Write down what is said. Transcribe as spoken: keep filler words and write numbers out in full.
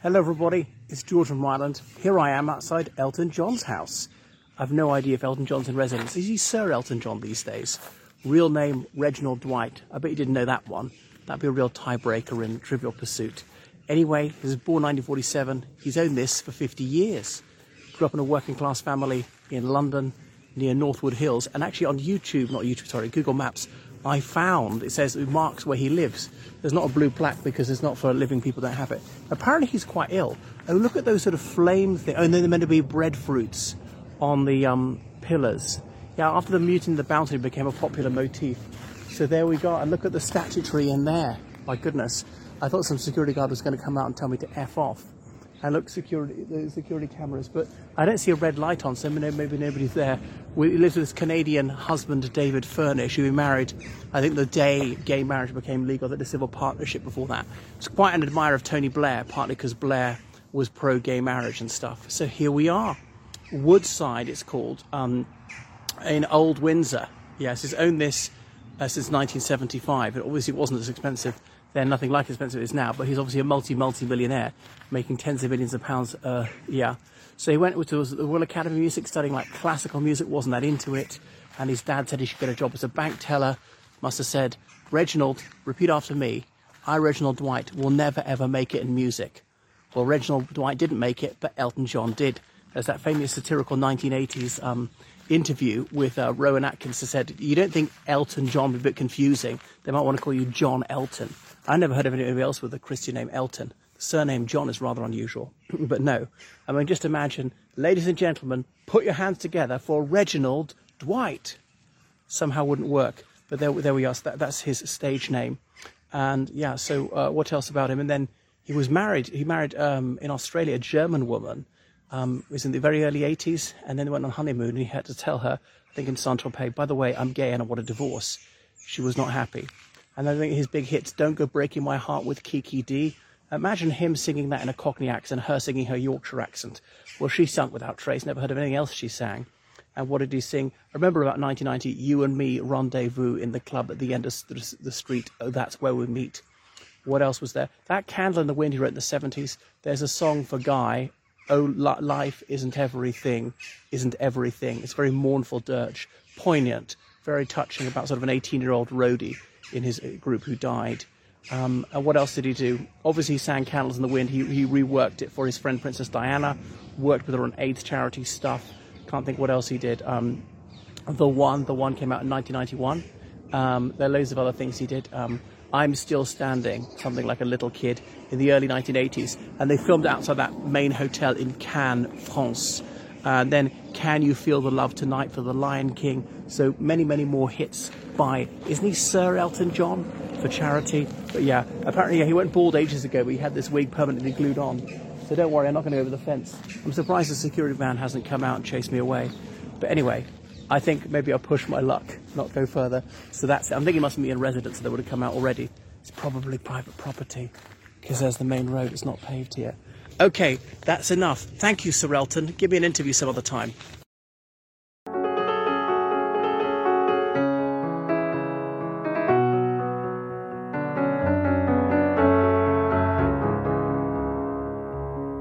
Hello everybody, it's George from Ireland. Here I am outside Elton John's house. I've no idea if Elton John's in residence. Is he Sir Elton John these days? Real name, Reginald Dwight. I bet you didn't know that one. That'd be a real tiebreaker in Trivial Pursuit. Anyway, he was born nineteen forty-seven. He's owned this for fifty years. Grew up in a working class family in London, near Northwood Hills. And actually on YouTube, not YouTube, sorry, Google Maps, I found, it says it marks where he lives. There's not a blue plaque because it's not for living people that have it. Apparently he's quite ill. Oh, look at those sort of flame things. Oh, and then they're meant to be breadfruits on the um, pillars. Yeah, after the Mutiny of the Bounty became a popular motif. So there we go. And look at the statuary in there. My goodness. I thought some security guard was going to come out and tell me to F off. And look, security, the security cameras, but I don't see a red light on, so maybe nobody's there. We lives with his Canadian husband, David Furnish, who he married, I think the day gay marriage became legal, that a civil partnership before that. He's quite an admirer of Tony Blair, partly because Blair was pro-gay marriage and stuff. So here we are. Woodside, it's called, um, in Old Windsor. Yes, he's owned this uh, since nineteen seventy-five. It obviously wasn't as expensive then, nothing like as expensive as it is now, but he's obviously a multi, multi-millionaire, making tens of millions of pounds a year. So he went to the Royal Academy of Music, studying like classical music, wasn't that into it, and his dad said he should get a job as a bank teller. Must have said, Reginald, repeat after me, I, Reginald Dwight, will never ever make it in music. Well, Reginald Dwight didn't make it, but Elton John did. There's that famous satirical nineteen eighties um, interview with uh, Rowan Atkinson who said, you don't think Elton John would be a bit confusing? They might want to call you John Elton. I never heard of anybody else with a Christian name Elton. The surname John is rather unusual, but no. I mean, just imagine, ladies and gentlemen, put your hands together for Reginald Dwight. Somehow wouldn't work, but there, there we are. So that, that's his stage name. And yeah, so uh, what else about him? And then he was married. He married um, in Australia a German woman. Um, it was in the very early eighties, and then they went on honeymoon, and he had to tell her, I think in Saint-Tropez, by the way, I'm gay and I want a divorce. She was not happy. And I think his big hits, Don't Go Breaking My Heart with Kiki D. Imagine him singing that in a Cockney accent, her singing her Yorkshire accent. Well, she sung without trace, never heard of anything else she sang. And what did he sing? I remember about nineteen ninety, You and Me Rendezvous in the club at the end of the street. Oh, that's where we meet. What else was there? That Candle in the Wind he wrote in the seventies. There's a song for Guy, Oh, life isn't everything, isn't everything. It's very mournful dirge, poignant, very touching about sort of an eighteen-year-old roadie in his group who died. Um, and what else did he do? Obviously he sang Candles in the Wind. He, he reworked it for his friend Princess Diana, worked with her on AIDS charity stuff. Can't think what else he did. Um, the One, The One came out in nineteen ninety-one. Um, there are loads of other things he did. Um, I'm Still Standing, something like a little kid, in the early nineteen eighties. And they filmed outside that main hotel in Cannes, France. And then Can You Feel the Love Tonight for The Lion King. So many, many more hits by, isn't he Sir Elton John, for charity? But yeah, apparently yeah, he went bald ages ago, but he had this wig permanently glued on. So don't worry, I'm not going to go over the fence. I'm surprised the security man hasn't come out and chased me away. But anyway, I think maybe I'll push my luck, not go further. So that's it. I'm thinking it must be in residence, so they would have come out already. It's probably private property, because there's the main road, it's not paved here. Okay, that's enough. Thank you, Sir Elton. Give me an interview some other time.